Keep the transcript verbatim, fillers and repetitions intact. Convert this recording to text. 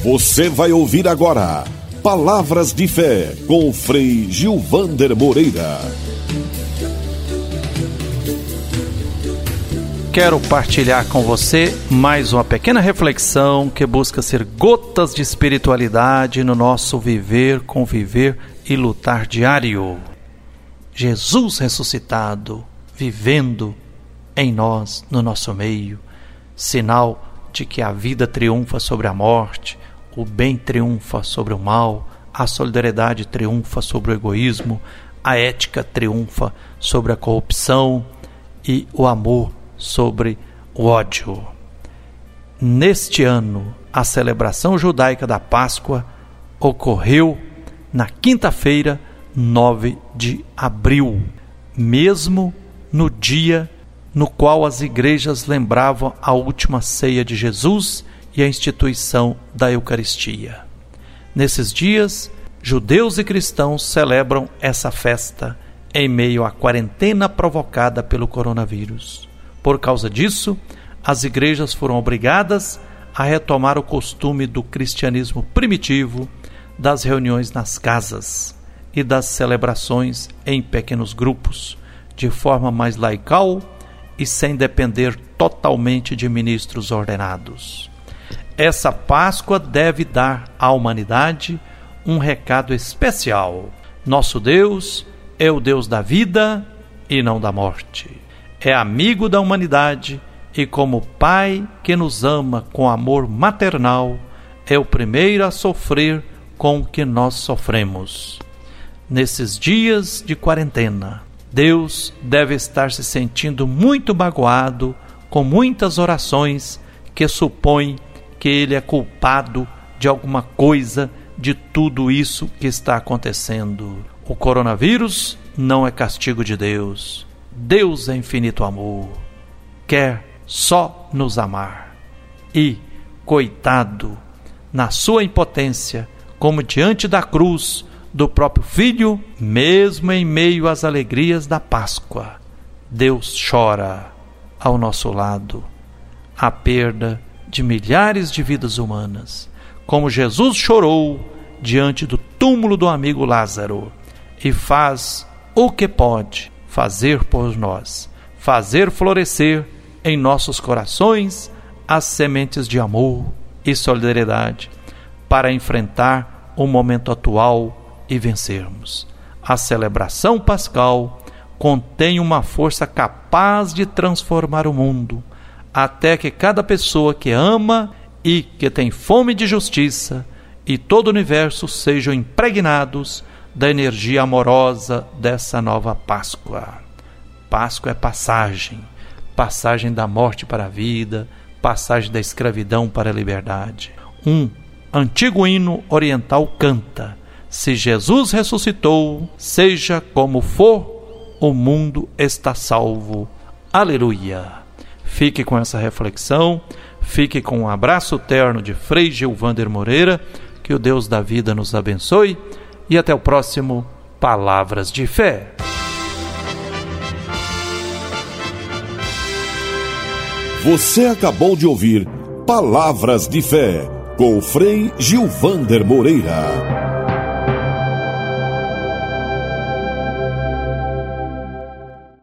Você vai ouvir agora Palavras de Fé com o Frei Gilvander Moreira. Quero partilhar com você mais uma pequena reflexão que busca ser gotas de espiritualidade no nosso viver, conviver e lutar diário. Jesus ressuscitado, vivendo em nós, no nosso meio, sinal de que a vida triunfa sobre a morte, o bem triunfa sobre o mal, a solidariedade triunfa sobre o egoísmo, a ética triunfa sobre a corrupção e o amor sobre o ódio. Neste ano, a celebração judaica da Páscoa ocorreu na quinta-feira, nove de abril, mesmo no dia no qual as igrejas lembravam a última ceia de Jesus e a instituição da Eucaristia. Nesses dias, judeus e cristãos celebram essa festa em meio à quarentena provocada pelo coronavírus. Por causa disso, as igrejas foram obrigadas a retomar o costume do cristianismo primitivo, das reuniões nas casas e das celebrações em pequenos grupos, de forma mais laical e sem depender totalmente de ministros ordenados. Essa Páscoa deve dar à humanidade um recado especial. Nosso Deus é o Deus da vida e não da morte. É amigo da humanidade e, como Pai que nos ama com amor maternal, é o primeiro a sofrer com o que nós sofremos. Nesses dias de quarentena, Deus deve estar se sentindo muito magoado com muitas orações que supõem que Ele é culpado de alguma coisa de tudo isso que está acontecendo. O coronavírus não é castigo de Deus. Deus é infinito amor. Quer só nos amar. E, coitado, na sua impotência, como diante da cruz do próprio Filho, mesmo em meio às alegrias da Páscoa, Deus chora ao nosso lado a perda de milhares de vidas humanas, como Jesus chorou diante do túmulo do amigo Lázaro, e faz o que pode fazer por nós, fazer florescer em nossos corações as sementes de amor e solidariedade para enfrentar o momento atual e vencermos. A celebração pascal contém uma força capaz de transformar o mundo, até que cada pessoa que ama e que tem fome de justiça e todo o universo sejam impregnados da energia amorosa dessa nova Páscoa. Páscoa é passagem, passagem da morte para a vida, passagem da escravidão para a liberdade. Um antigo hino oriental canta: se Jesus ressuscitou, seja como for, o mundo está salvo. Aleluia! Fique com essa reflexão, fique com um abraço terno de Frei Gilvander Moreira, que o Deus da vida nos abençoe e até o próximo Palavras de Fé. Você acabou de ouvir Palavras de Fé com o Frei Gilvander Moreira.